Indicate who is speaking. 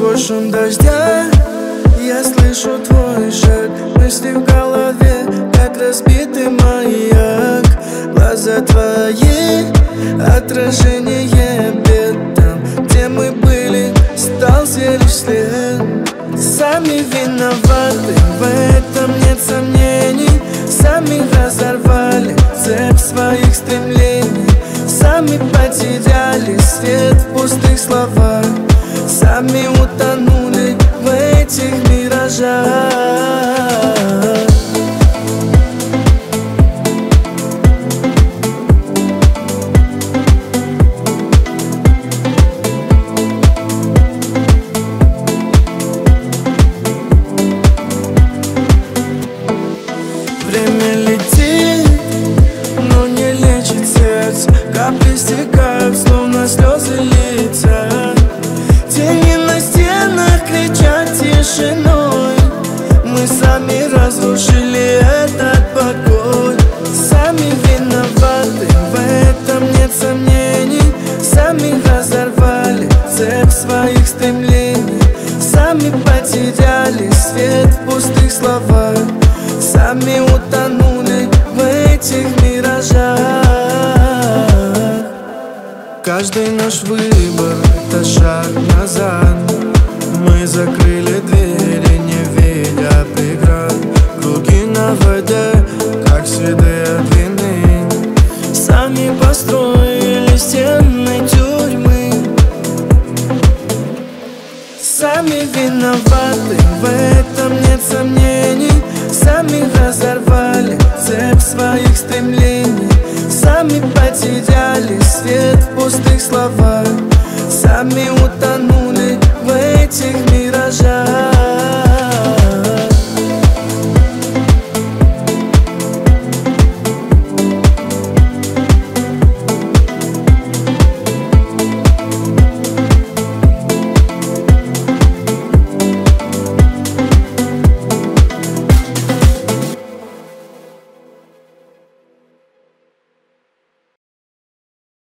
Speaker 1: Сквозь шум дождя я слышу твой шаг. Мысли в голове, как разбитый маяк. Глаза твои, отражение бед. Там, где мы были, стал серый след. Сами виноваты, в этом нет сомнений. Сами разорвали цепь своих стремлений. Сами потеряли свет в пустых словах. Сами утонули в этих миражах. Время летит, но не лечит сердце. Капли стекают, словно слезы летят. Тени на стенах кричат тишиной. Мы сами разрушили этот покой. Сами виноваты, в этом нет сомнений. Сами разорвали цепь своих стремлений. Сами потеряли свет в пустых словах. Сами утонули в этих миражах. Каждый наш выбор — это шаг назад. Мы закрыли двери, не видя преград. Круги на воде, как следы от вины. Сами построили стены тюрьмы. Сами виноваты, в этом нет сомнений. Сами разорвали цепь своих стремлений. Сами потеряли свет в пустых словах. Сами утонули